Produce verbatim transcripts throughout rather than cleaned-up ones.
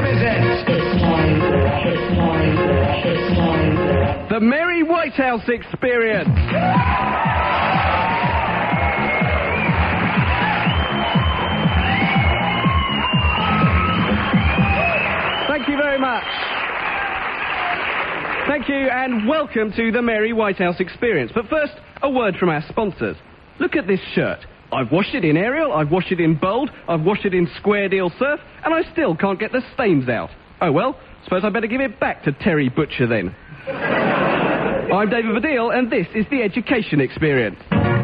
presents the Merry White House Experience. Thank you very much. Thank you and welcome to the Merry White House Experience. But first, a word from our sponsors. Look at this shirt. I've washed it in Arial, I've washed it in Bold, I've washed it in Square Deal Surf, and I still can't get the stains out. Oh well, suppose I better give it back to Terry Butcher then. I'm David Baddiel, and this is the Education Experience.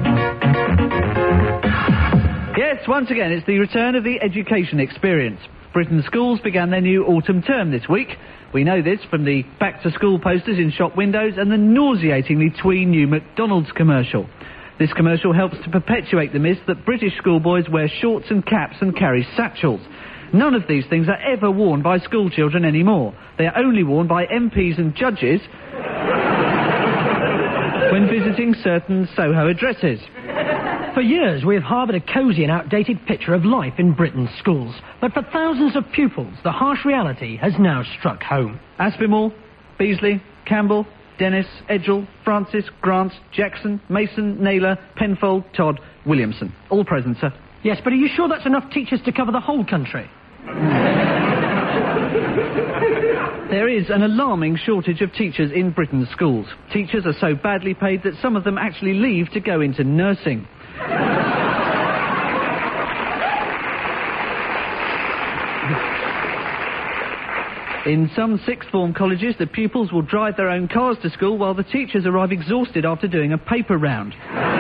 Yes, once again, it's the return of the Education Experience. Britain's schools began their new autumn term this week. We know this from the back-to-school posters in shop windows and the nauseatingly twee new McDonald's commercial. This commercial helps to perpetuate the myth that British schoolboys wear shorts and caps and carry satchels. None of these things are ever worn by schoolchildren anymore. They are only worn by M Ps and judges when visiting certain Soho addresses. For years, we have harboured a cosy and outdated picture of life in Britain's schools. But for thousands of pupils, the harsh reality has now struck home. Aspinwall, Beasley, Campbell, Dennis, Edgell, Francis, Grant, Jackson, Mason, Naylor, Penfold, Todd, Williamson. All present, sir. Yes, but are you sure that's enough teachers to cover the whole country? There is an alarming shortage of teachers in Britain's schools. Teachers are so badly paid that some of them actually leave to go into nursing. In some sixth form colleges, the pupils will drive their own cars to school while the teachers arrive exhausted after doing a paper round.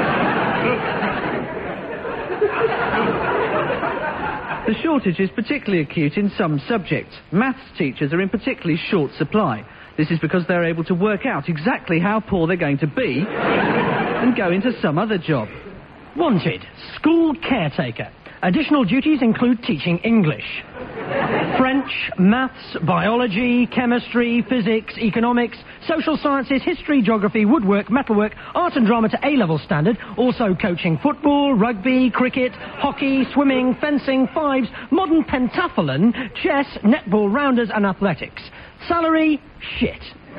The shortage is particularly acute in some subjects. Maths teachers are in particularly short supply. This is because they're able to work out exactly how poor they're going to be and go into some other job. Wanted, school caretaker. Additional duties include teaching English, French, maths, biology, chemistry, physics, economics, social sciences, history, geography, woodwork, metalwork, art and drama to A-level standard, also coaching football, rugby, cricket, hockey, swimming, fencing, fives, modern pentathlon, chess, netball, rounders and athletics. Salary, shit.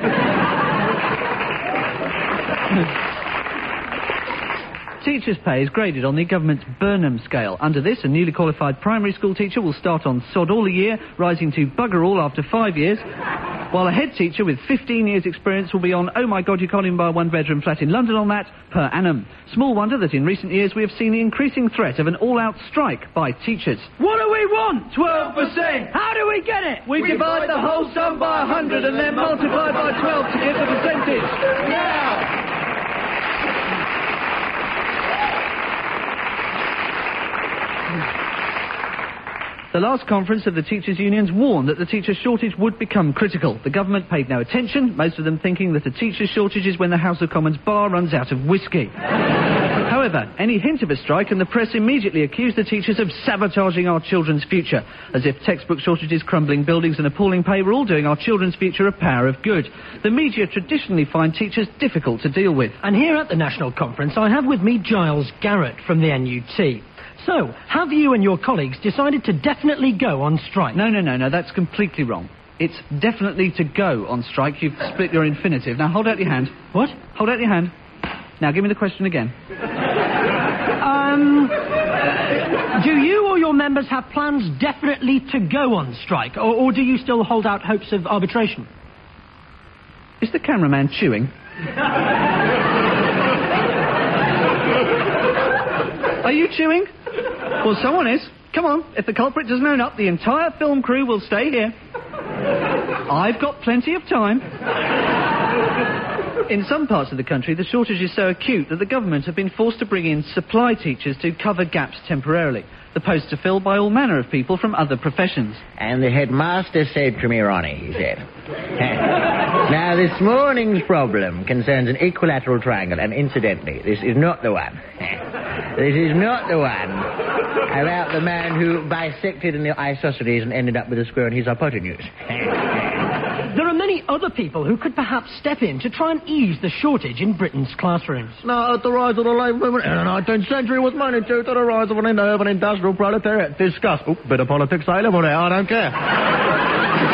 Teachers' pay is graded on the government's Burnham scale. Under this, a newly qualified primary school teacher will start on sod all a year, rising to bugger all after five years, while a head teacher with fifteen years' experience will be on oh my god you can't even buy a one-bedroom flat in London on that per annum. Small wonder that in recent years we have seen the increasing threat of an all-out strike by teachers. What do we want? twelve percent. How do we get it? We, we divide the whole sum by one hundred and then multiply by twelve to get the percentage. Now! The last conference of the teachers' unions warned that the teacher shortage would become critical. The government paid no attention, most of them thinking that a teacher shortage is when the House of Commons bar runs out of whiskey. However, any hint of a strike and the press immediately accused the teachers of sabotaging our children's future, as if textbook shortages, crumbling buildings and appalling pay were all doing our children's future a power of good. The media traditionally find teachers difficult to deal with. And here at the National Conference I have with me Giles Garrett from the N U T. So, have you and your colleagues decided to definitely go on strike? No, no, no, no, that's completely wrong. It's definitely to go on strike. You've split your infinitive. Now, hold out your hand. What? Hold out your hand. Now, give me the question again. Um... Do you or your members have plans definitely to go on strike? Or, or do you still hold out hopes of arbitration? Is the cameraman chewing? Are you chewing? Well, someone is. Come on, if the culprit doesn't own up, the entire film crew will stay here. I've got plenty of time. In some parts of the country, the shortage is so acute that the government have been forced to bring in supply teachers to cover gaps temporarily. The posts are filled by all manner of people from other professions. And the headmaster said to me, Ronnie, he said, now this morning's problem concerns an equilateral triangle, and incidentally, this is not the one. This is not the one about the man who bisected in the isosceles and ended up with a square in his hypotenuse. There are many other people who could perhaps step in to try and ease the shortage in Britain's classrooms. Now, at the rise of the labour movement in the nineteenth century was money due to the rise of an urban industrial proletariat. Discuss. Oh, bit of politics, I level there, I don't care.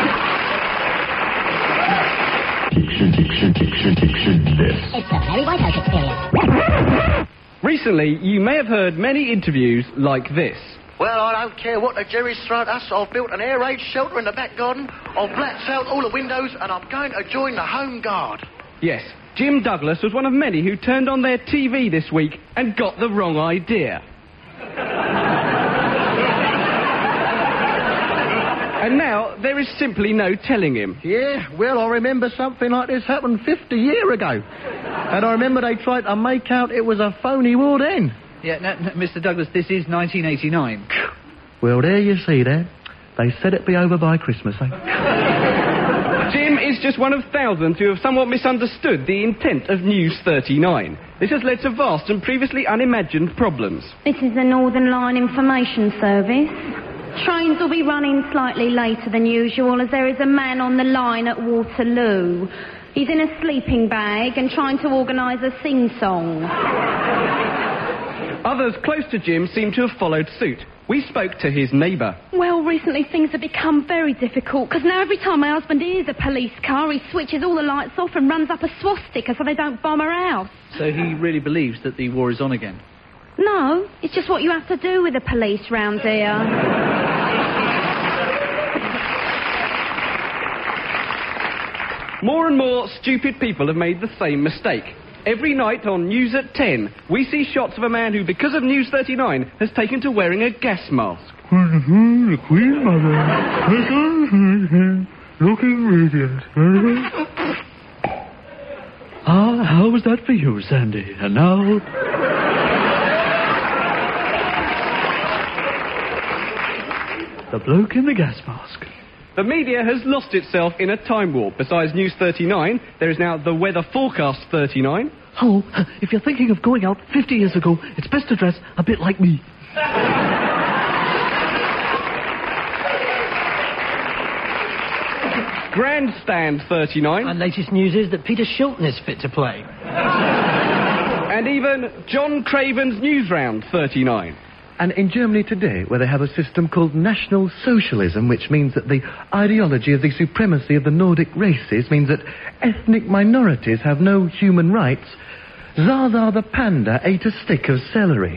It's the Mary Whitehouse Experience. Recently, you may have heard many interviews like this. Well, I don't care what the Jerry's thrown at us. I've built an air raid shelter in the back garden. I've blacked out all the windows, and I'm going to join the Home Guard. Yes, Jim Douglas was one of many who turned on their T V this week and got the wrong idea. And now, there is simply no telling him. Yeah, well, I remember something like this happened fifty years ago. And I remember they tried to make out it was a phony war then. Yeah, no, no, Mister Douglas, this is nineteen eighty-nine. Well, there you see that. They said it'd be over by Christmas, eh? Jim is just one of thousands who have somewhat misunderstood the intent of News thirty-nine. This has led to vast and previously unimagined problems. This is the Northern Line Information Service. Trains will be running slightly later than usual as there is a man on the line at Waterloo. He's in a sleeping bag and trying to organise a sing-song. Others close to Jim seem to have followed suit. We spoke to his neighbour. Well, recently things have become very difficult because now every time my husband hears a police car, he switches all the lights off and runs up a swastika so they don't bomb our house. So he really believes that the war is on again? No, it's just what you have to do with the police round here. More and more stupid people have made the same mistake. Every night on News at ten, we see shots of a man who, because of News thirty-nine, has taken to wearing a gas mask. The Queen Mother, looking radiant. Ah, how was that for you, Sandy? And now... the bloke in the gas mask. The media has lost itself in a time warp. Besides News thirty-nine, there is now the Weather Forecast thirty-nine. Oh, if you're thinking of going out fifty years ago, it's best to dress a bit like me. Grandstand thirty-nine. And latest news is that Peter Shilton is fit to play. And even John Craven's Newsround thirty-nine. And in Germany today, where they have a system called National Socialism, which means that the ideology of the supremacy of the Nordic races means that ethnic minorities have no human rights, Zaza the panda ate a stick of celery.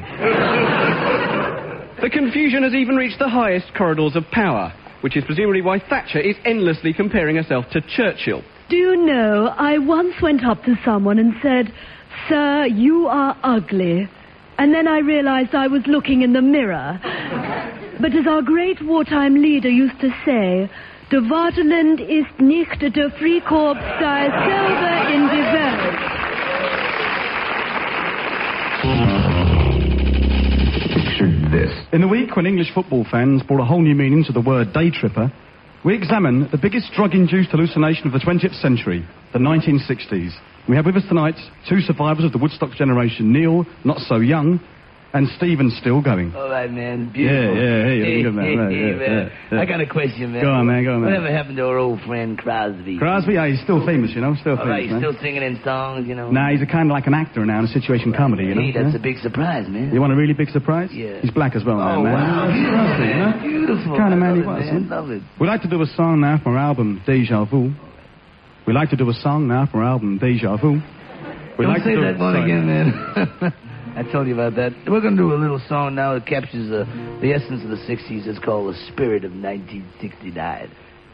The confusion has even reached the highest corridors of power, which is presumably why Thatcher is endlessly comparing herself to Churchill. Do you know, I once went up to someone and said, "Sir, you are ugly." And then I realized I was looking in the mirror. But as our great wartime leader used to say, "De Vaterland ist nicht der Freikorps, da ist selber in die Welt." Picture this. In the week when English football fans brought a whole new meaning to the word day tripper, we examine the biggest drug-induced hallucination of the twentieth century, the nineteen sixties. We have with us tonight two survivors of the Woodstock generation, Neil, not so young, and Stephen, still going. All right, man. Beautiful. Yeah, yeah, hey, good man. Right, hey, yeah, man. yeah, yeah. I got a question, man. Go on, man, go on, man. Whatever happened to our old friend Crosby? Crosby? Yeah, he's still famous, you know, still All famous, right, he's man. still singing in songs, you know? Nah, he's a kind of like an actor now in a situation comedy, you know? Hey, that's yeah? a big surprise, man. You want a really big surprise? Yeah. He's black as well, Oh, man. wow. man. Beautiful, You know? man. Beautiful. The kind of man I he love was. it, huh? man. Love it. We'd like to do a song now from our album, Deja Vu. We'd like to do a song now from our album, Deja Vu. We'd Don't like say to do that a- one sorry. again, man. I told you about that. We're going to do a little song now that captures uh, the essence of the sixties. It's called The Spirit of nineteen sixty-nine.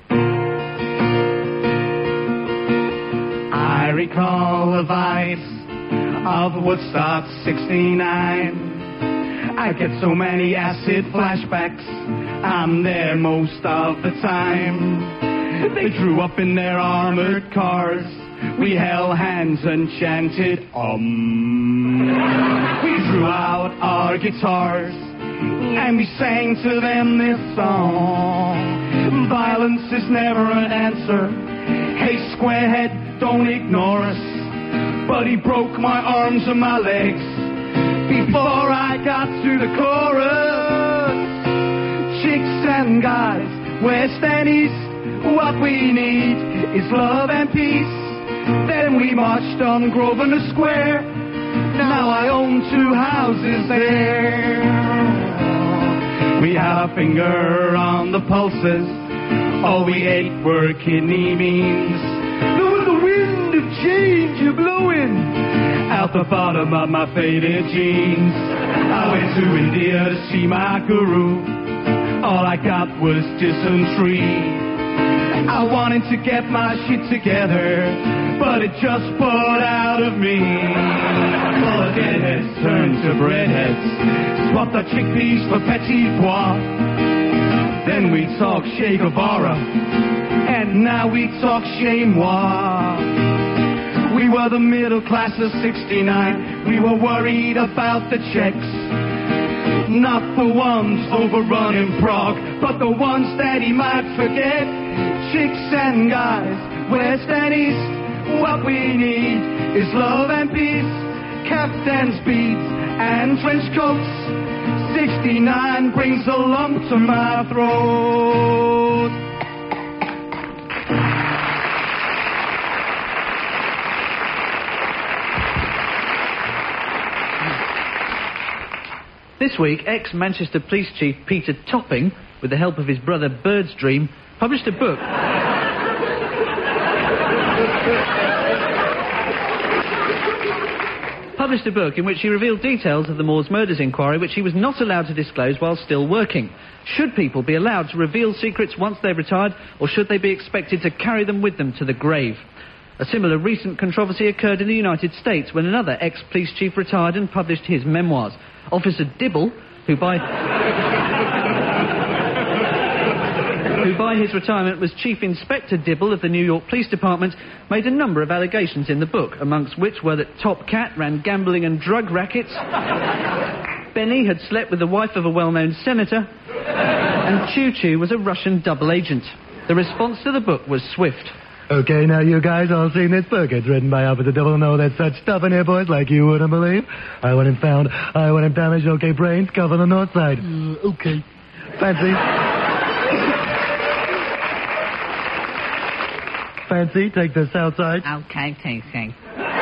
I recall the vice of Woodstock sixty-nine. I get so many acid flashbacks. I'm there most of the time. They drew up in their armored cars. We held hands and chanted Om. We drew out our guitars and we sang to them this song. Violence is never an answer. Hey, squarehead, don't ignore us. But he broke my arms and my legs before I got to the chorus. Chicks and guys, west and east, what we need is love and peace. Then we marched on Grosvenor Square. Now I own two houses there. We had our finger on the pulses. All we ate were kidney beans. There was a real change you're blowing out the bottom of my faded jeans. I went to India to see my guru. All I got was dysentery. I wanted to get my shit together, but it just poured out of me. All the deadheads turned to breadheads, swap the chickpeas for petit pois. Then we talk Che Guevara, and now we talk Chez Moi. We were the middle class of sixty-nine. We were worried about the checks. Not the ones overrunning Prague, but the ones that he might forget. Chicks and guys, west and east, what we need is love and peace. Captain's beads and trench coats. sixty-nine brings a lump to my throat. This week, ex-Manchester Police Chief Peter Topping, with the help of his brother Bird's Dream, published a book... published a book in which he revealed details of the Moors Murders Inquiry which he was not allowed to disclose while still working. Should people be allowed to reveal secrets once they've retired, or should they be expected to carry them with them to the grave? A similar recent controversy occurred in the United States when another ex-police chief retired and published his memoirs. Officer Dibble, who by... who by his retirement was Chief Inspector Dibble of the New York Police Department, made a number of allegations in the book, amongst which were that Top Cat ran gambling and drug rackets, Benny had slept with the wife of a well-known senator, and Choo Choo was a Russian double agent. The response to the book was swift. Okay, now you guys all seen this book. It's written by Officer Dibble. Know there's such stuff in here, boys, like you wouldn't believe. I went and found, I went and damaged OK Brains, cover the north side. Uh, okay. Fancy? Fancy, take the south side. Okay, thanks, thanks.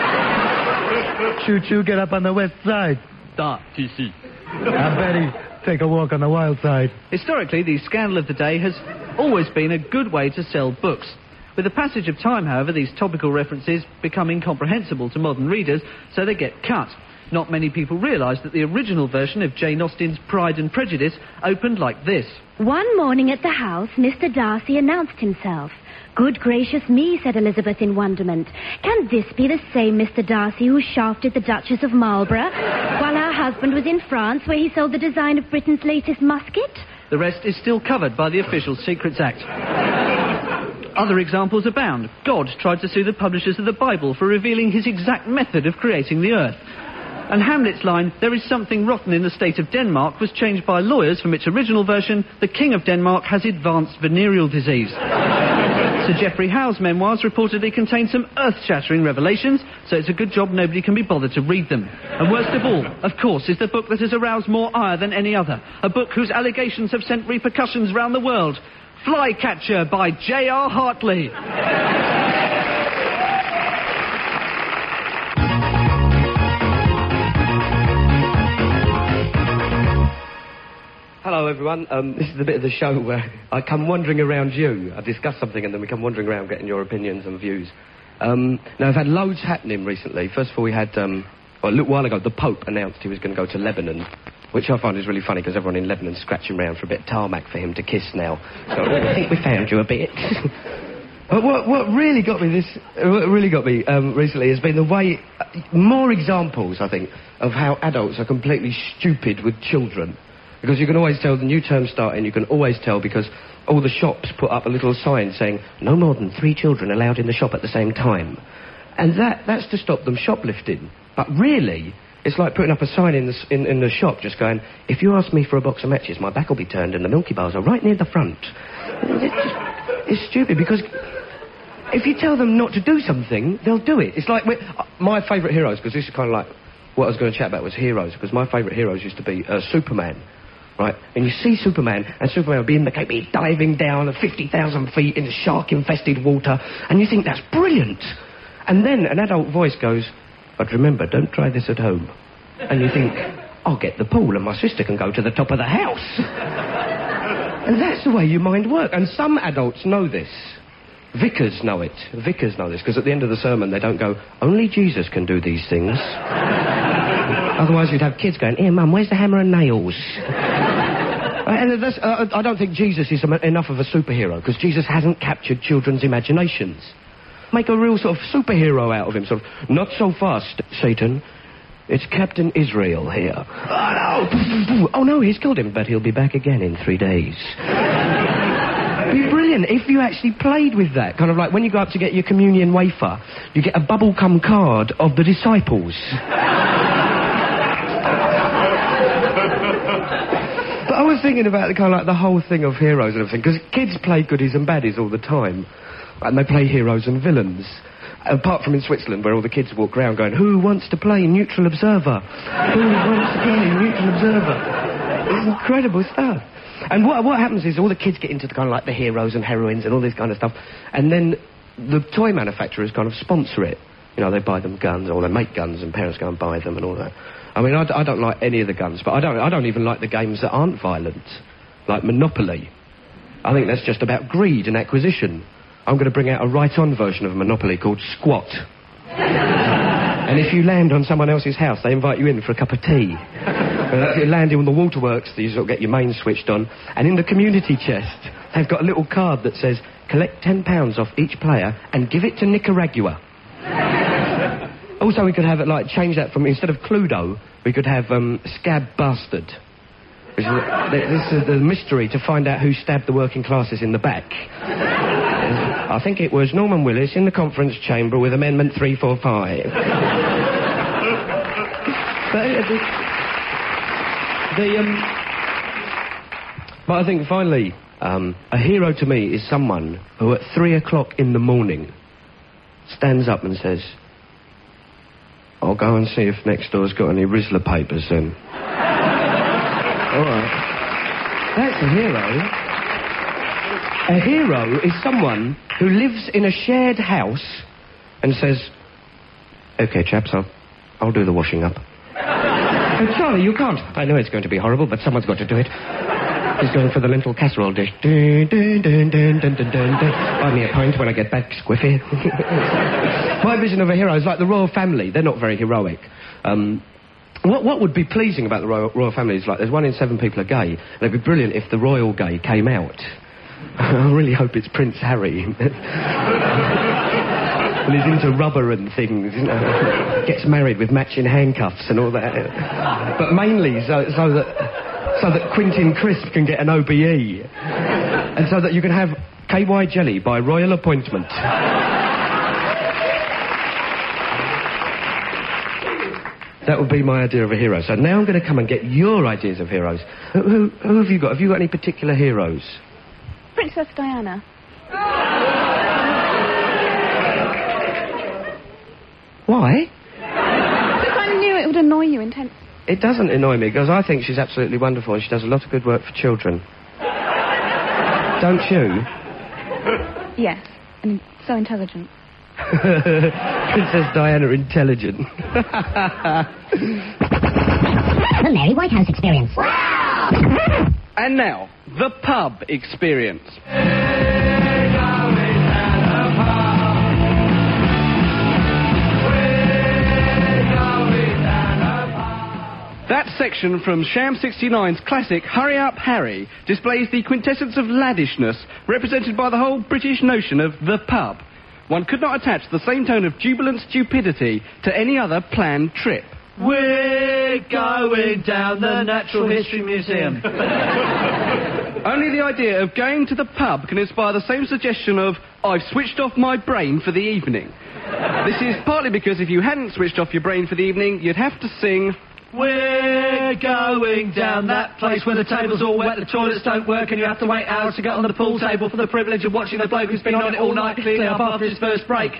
Choo Choo, get up on the west side. Da, T C. And Betty, take a walk on the wild side. Historically, the scandal of the day has always been a good way to sell books. With the passage of time, however, these topical references become incomprehensible to modern readers, so they get cut. Not many people realise that the original version of Jane Austen's Pride and Prejudice opened like this. One morning at the house, Mister Darcy announced himself. Good gracious me, said Elizabeth in wonderment. Can this be the same Mister Darcy who shafted the Duchess of Marlborough while her husband was in France, where he sold the design of Britain's latest musket? The rest is still covered by the Official Secrets Act. Other examples abound. God tried to sue the publishers of the Bible for revealing his exact method of creating the earth. And Hamlet's line, there is something rotten in the state of Denmark, was changed by lawyers from its original version, the King of Denmark has advanced venereal disease. Sir Geoffrey Howe's memoirs reportedly contain some earth-shattering revelations, so it's a good job nobody can be bothered to read them. And worst of all, of course, is the book that has aroused more ire than any other. A book whose allegations have sent repercussions round the world. Flycatcher by J R Hartley. Hello, everyone. Um, this is the bit of the show where I come wandering around you. I discuss something and then we come wandering around getting your opinions and views. Um, now, I've had loads happening recently. First of all, we had, um, well, a little while ago, the Pope announced he was going to go to Lebanon, which I find is really funny because everyone in Lebanon's scratching around for a bit of tarmac for him to kiss now. So I think we found you a bit. But what, what really got me this, what really got me um, recently has been the way, uh, more examples, I think, of how adults are completely stupid with children. Because you can always tell the new term starting, you can always tell because all the shops put up a little sign saying, no more than three children allowed in the shop at the same time. And that, that's to stop them shoplifting. But really, it's like putting up a sign in the, in, in the shop just going, if you ask me for a box of matches, my back will be turned and the Milky Bars are right near the front. It's, just, it's stupid because if you tell them not to do something, they'll do it. It's like, uh, my favourite heroes, because this is kind of like what I was going to chat about was heroes, because my favourite heroes used to be uh, Superman. Right, and you see Superman, and Superman will be in the Cape, he's diving down at fifty thousand feet in shark-infested water, and you think that's brilliant. And then an adult voice goes, but remember, don't try this at home. And you think, I'll get the pool, and my sister can go to the top of the house. And that's the way your mind works. And some adults know this. Vicars know it. Vicars know this, because at the end of the sermon they don't go, only Jesus can do these things. Otherwise you'd have kids going, here, Mum, where's the hammer and nails? And that's, uh, I don't think Jesus is enough of a superhero, because Jesus hasn't captured children's imaginations. Make a real sort of superhero out of him, sort of, not so fast, Satan. It's Captain Israel here. Oh, no! Oh, no, he's killed him, but he'll be back again in three days. It'd be brilliant if you actually played with that. Kind of like when you go up to get your communion wafer, you get a bubblegum card of the disciples. But I was thinking about the kind of like the whole thing of heroes and everything, because kids play goodies and baddies all the time. And they play heroes and villains. Apart from in Switzerland, where all the kids walk around going, who wants to play neutral observer? Who wants to play neutral observer? It's incredible stuff. And what, what happens is all the kids get into the kind of like the heroes and heroines and all this kind of stuff, and then the toy manufacturers kind of sponsor it. You know, they buy them guns, or they make guns, and parents go and buy them and all that. I mean, I, d- I don't like any of the guns, but I don't, I don't even like the games that aren't violent, like Monopoly. I think that's just about greed and acquisition. I'm going to bring out a right-on version of Monopoly called Squat. And if you land on someone else's house, they invite you in for a cup of tea. And if you land on the waterworks, you sort of get your mains switched on. And in the community chest, they've got a little card that says, collect ten pounds off each player and give it to Nicaragua. Also, we could have it, like, change that from, instead of Cluedo, we could have um, Scab Bastard. Which is, this is the mystery to find out who stabbed the working classes in the back. I think it was Norman Willis in the conference chamber with Amendment three forty-five. But uh, the, the um, but I think finally, um, a hero to me is someone who at three o'clock in the morning stands up and says, "I'll go and see if next door's got any Rizzler papers then." All right, that's a hero. A hero is someone who lives in a shared house and says, OK, chaps, I'll, I'll do the washing up. Oh, Charlie, you can't. I know it's going to be horrible, but someone's got to do it. He's going for the lentil casserole dish. Dun, dun, dun, dun, dun, dun, dun, dun. Buy me a pint when I get back, Squiffy. My vision of a hero is like the royal family. They're not very heroic. Um... What, what would be pleasing about the royal, royal family is, like, there's one in seven people are gay, and it'd be brilliant if the royal gay came out. I really hope it's Prince Harry. And he's into rubber and things, you know. Gets married with matching handcuffs and all that. But mainly so, so that so that Quentin Crisp can get an O B E. And so that you can have K Y jelly by royal appointment. That would be my idea of a hero. So now I'm going to come and get your ideas of heroes. Who, who, who have you got? Have you got any particular heroes? Princess Diana. Why? Because I knew it would annoy you intensely. It doesn't annoy me, because I think she's absolutely wonderful and she does a lot of good work for children. Don't you? Yes, and so intelligent. Princess Diana intelligent. The Mary Whitehouse Experience. And now, the pub experience. That section from Sham sixty-nine's classic Hurry Up Harry displays the quintessence of laddishness represented by the whole British notion of the pub. One could not attach the same tone of jubilant stupidity to any other planned trip. We're going down the Natural History Museum. Only the idea of going to the pub can inspire the same suggestion of, I've switched off my brain for the evening. This is partly because if you hadn't switched off your brain for the evening, you'd have to sing... We're going down that place where the table's all wet, the toilets don't work, and you have to wait hours to get on the pool table for the privilege of watching the bloke who's been on it all night clean up after his first break.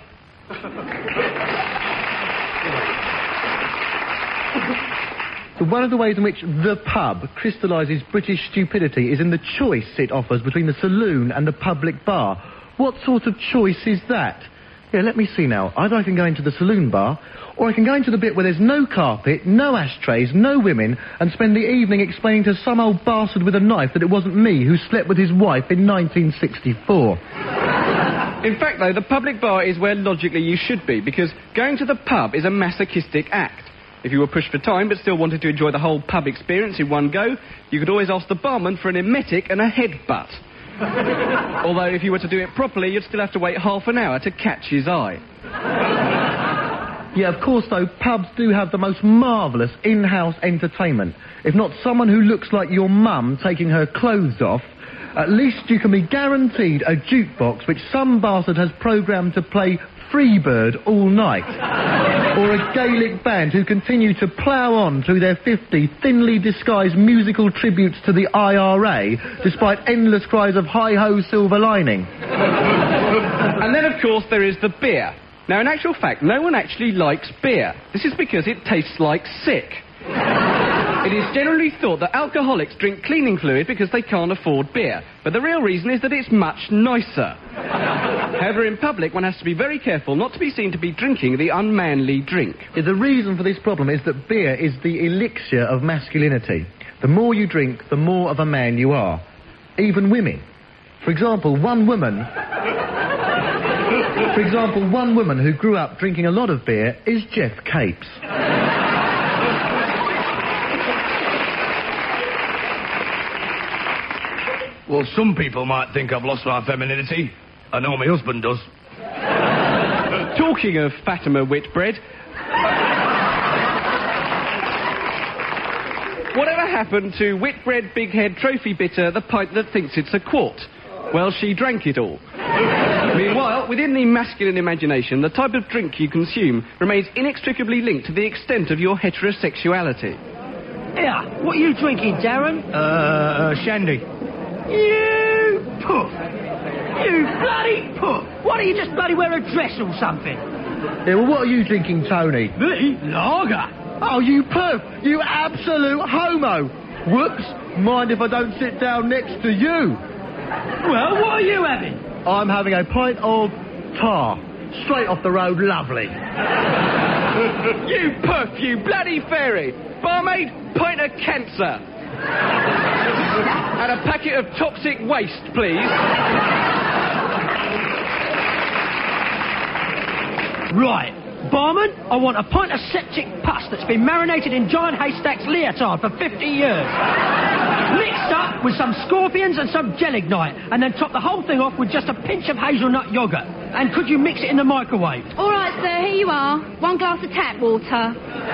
One of the ways in which the pub crystallises British stupidity is in the choice it offers between the saloon and the public bar. What sort of choice is that? Yeah, let me see now. Either I can go into the saloon bar, or I can go into the bit where there's no carpet, no ashtrays, no women, and spend the evening explaining to some old bastard with a knife that it wasn't me who slept with his wife in nineteen sixty-four. In fact, though, the public bar is where logically you should be, because going to the pub is a masochistic act. If you were pushed for time but still wanted to enjoy the whole pub experience in one go, you could always ask the barman for an emetic and a headbutt. Although if you were to do it properly, you'd still have to wait half an hour to catch his eye. Yeah, of course, though, pubs do have the most marvellous in-house entertainment. If not someone who looks like your mum taking her clothes off, at least you can be guaranteed a jukebox which some bastard has programmed to play Freebird all night. Or a Gaelic band who continue to plough on through their fifty thinly disguised musical tributes to the I R A, despite endless cries of hi-ho silver lining. And then, of course, there is the beer. Now, in actual fact, no one actually likes beer. This is because it tastes like sick. It is generally thought that alcoholics drink cleaning fluid because they can't afford beer. But the real reason is that it's much nicer. However, in public, one has to be very careful not to be seen to be drinking the unmanly drink. The reason for this problem is that beer is the elixir of masculinity. The more you drink, the more of a man you are. Even women. For example, one woman... For example, one woman who grew up drinking a lot of beer is Jeff Capes. Well, some people might think I've lost my femininity. I know my husband does. Talking of Fatima Whitbread... Whatever happened to Whitbread Big Head Trophy Bitter, the pint that thinks it's a quart? Well, she drank it all. Meanwhile, within the masculine imagination, the type of drink you consume remains inextricably linked to the extent of your heterosexuality. Yeah, what are you drinking, Darren? Uh, uh Shandy. You puff. You bloody puff. Why don't you just bloody wear a dress or something? Yeah, well, what are you drinking, Tony? Me? Lager. Oh, you puff! You absolute homo! Whoops! Mind if I don't sit down next to you? Well, what are you having? I'm having a pint of tar. Straight off the road, lovely. You puff, you bloody fairy! Barmaid, pint of cancer. And a packet of toxic waste, please. Right. Barman, I want a pint of septic pus that's been marinated in giant haystacks leotard for fifty years. Mixed up with some scorpions and some gelignite, and then top the whole thing off with just a pinch of hazelnut yoghurt. And could you mix it in the microwave? All right, sir, here you are. One glass of tap water.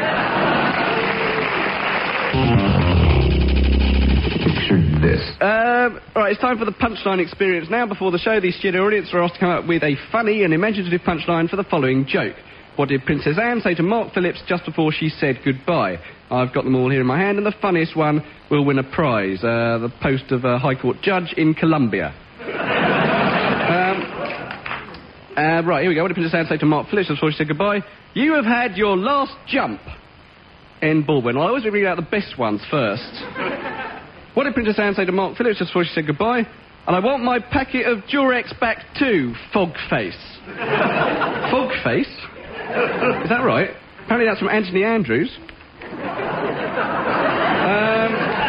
Picture this. Um, right, it's time for the punchline experience now. Before the show, the studio audience are asked to come up with a funny and imaginative punchline for the following joke. What did Princess Anne say to Mark Phillips just before she said goodbye? I've got them all here in my hand, and the funniest one will win a prize. Uh, the post of a High Court judge in Colombia. um, uh, right, here we go. What did Princess Anne say to Mark Phillips just before she said goodbye? You have had your last jump. N. Baldwin. Well, I always read out the best ones first. What did Princess Anne say to Mark Phillips just before she said goodbye? And I want my packet of Durex back too, Fogface. Fogface? Is that right? Apparently that's from Anthony Andrews. Um,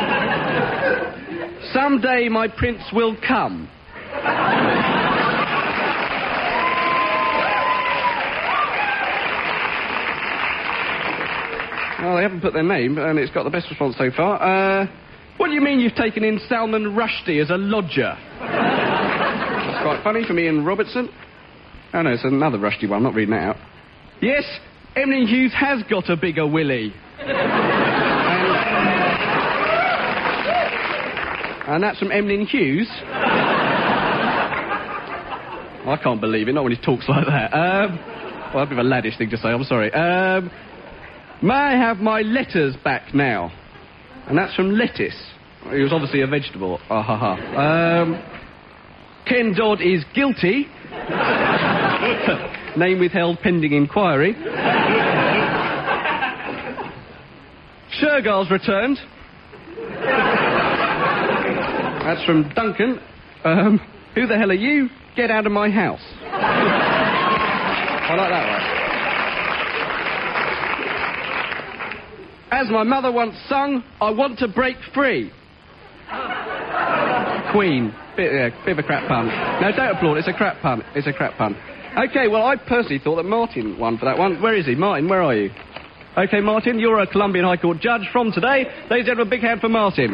someday my prince will come. Well, they haven't put their name, and it's got the best response so far. Uh, what do you mean you've taken in Salman Rushdie as a lodger? That's quite funny from Ian Robertson. Oh, no, it's another Rushdie one. I'm not reading that out. Yes, Emily Hughes has got a bigger willy. and, and that's from Emlyn Hughes. I can't believe it, not when he talks like that. Um, well, that'd be a laddish thing to say, I'm sorry. Um, may I have my letters back now? And that's from Lettuce. He was obviously a vegetable. Ah, ha, ha. Um, Ken Dodd is guilty. Name withheld pending inquiry. Shergar's returned. That's from Duncan. Um, who the hell are you? Get out of my house. I like that one. As my mother once sung, I want to break free. Queen. bit, yeah, bit of a crap pun. No, don't applaud, it's a crap pun. It's a crap pun. OK, well, I personally thought that Martin won for that one. Where is he? Martin, where are you? OK, Martin, you're a Colombian High Court judge from today. Ladies and gentlemen, a big hand for Martin.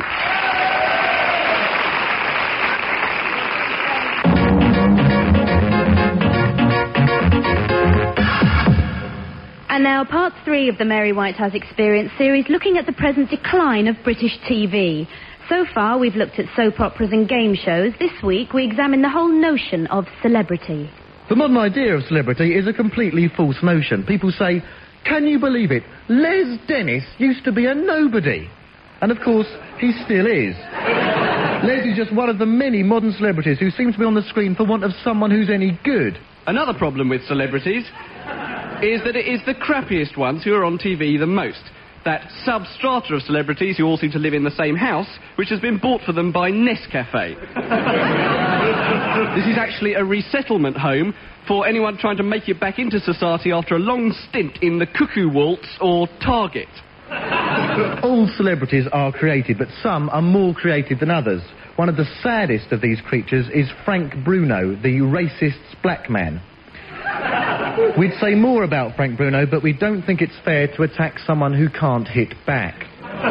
And now, part three of the Mary Whitehouse Experience series, looking at the present decline of British T V. So far, we've looked at soap operas and game shows. This week, we examine the whole notion of celebrity. The modern idea of celebrity is a completely false notion. People say, can you believe it? Les Dennis used to be a nobody. And of course, he still is. Les is just one of the many modern celebrities who seem to be on the screen for want of someone who's any good. Another problem with celebrities is that it is the crappiest ones who are on T V the most. That substrata of celebrities who all seem to live in the same house, which has been bought for them by Nescafe. This is actually a resettlement home for anyone trying to make it back into society after a long stint in the Cuckoo Waltz or Target. All celebrities are created, but some are more creative than others. One of the saddest of these creatures is Frank Bruno, the racist's black man. We'd say more about Frank Bruno, but we don't think it's fair to attack someone who can't hit back.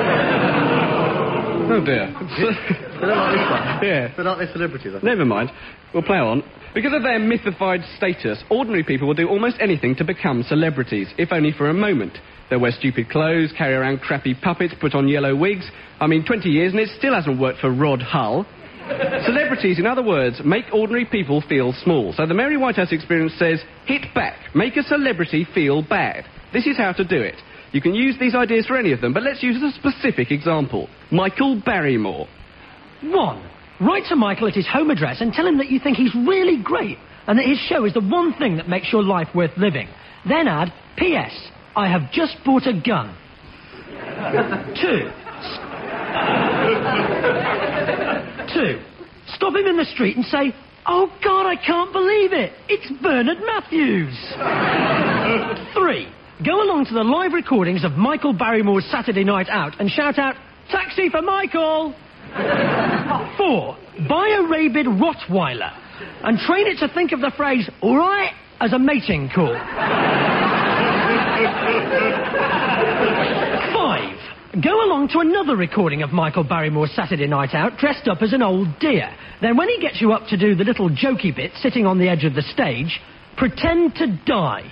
Oh dear. They don't like this one. Yeah. They like their celebrities. Never mind. We'll play on. Because of their mythified status, ordinary people will do almost anything to become celebrities, if only for a moment. They'll wear stupid clothes, carry around crappy puppets, put on yellow wigs. I mean, twenty years and it still hasn't worked for Rod Hull. Celebrities, in other words, make ordinary people feel small. So the Mary Whitehouse Experience says, hit back, make a celebrity feel bad. This is how to do it. You can use these ideas for any of them, but let's use a specific example. Michael Barrymore. One, write to Michael at his home address and tell him that you think he's really great and that his show is the one thing that makes your life worth living. Then add, P S I have just bought a gun. Two. Two. Stop him in the street and say, oh, God, I can't believe it. It's Bernard Matthews. Three. Go along to the live recordings of Michael Barrymore's Saturday Night Out and shout out, taxi for Michael. Four. Buy a rabid Rottweiler and train it to think of the phrase, all right, as a mating call. Five. Go along to another recording of Michael Barrymore's Saturday Night Out dressed up as an old deer. Then when he gets you up to do the little jokey bit sitting on the edge of the stage, pretend to die.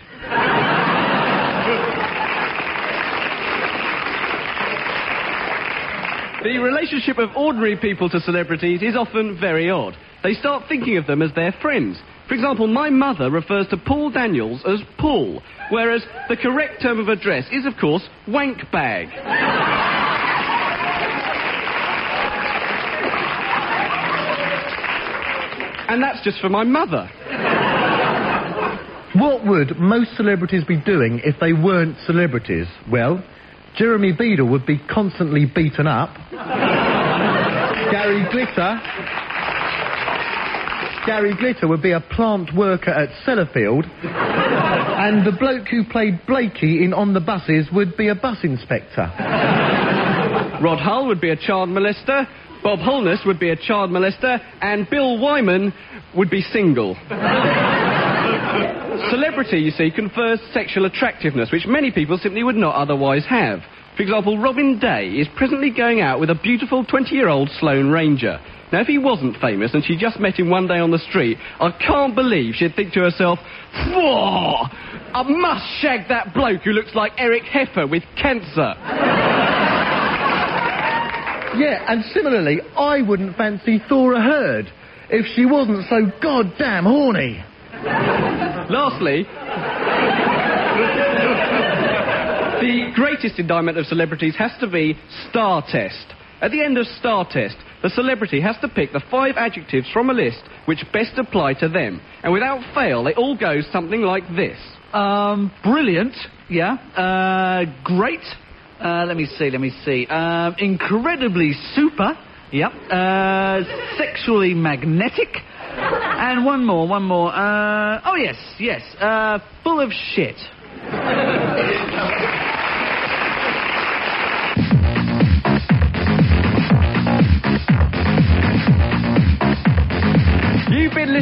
The relationship of ordinary people to celebrities is often very odd. They start thinking of them as their friends. For example, my mother refers to Paul Daniels as Paul, whereas the correct term of address is, of course, wank bag. And that's just for my mother. What would most celebrities be doing if they weren't celebrities? Well, Jeremy Beadle would be constantly beaten up. Gary Glitter... Gary Glitter would be a plant worker at Sellafield. And the bloke who played Blakey in On the Buses would be a bus inspector. Rod Hull would be a child molester, Bob Holness would be a child molester, and Bill Wyman would be single. Celebrity, you see, confers sexual attractiveness, which many people simply would not otherwise have. For example, Robin Day is presently going out with a beautiful twenty-year-old Sloane Ranger. Now, if he wasn't famous and she just met him one day on the street, I can't believe she'd think to herself, whoa, I must shag that bloke who looks like Eric Heffer with cancer. Yeah, and similarly, I wouldn't fancy Thora Hird if she wasn't so goddamn horny. Lastly, the greatest indictment of celebrities has to be Star Test. At the end of Star Test, the celebrity has to pick the five adjectives from a list which best apply to them. And without fail, they all go something like this. Um, brilliant, yeah. Uh, great. Uh, let me see, let me see. Um, incredibly super, yep. Uh, sexually magnetic. And one more, one more. Uh, oh, yes, yes. Uh, full of shit.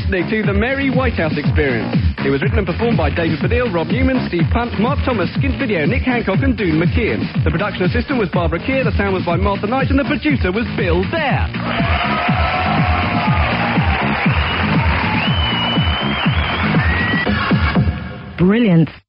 listening to The Mary Whitehouse Experience. It was written and performed by David Baddiel, Rob Newman, Steve Punt, Mark Thomas, Skint Video, Nick Hancock and Doon McKeon. The production assistant was Barbara Keir, the sound was by Martha Knight and the producer was Bill Dare. Brilliant.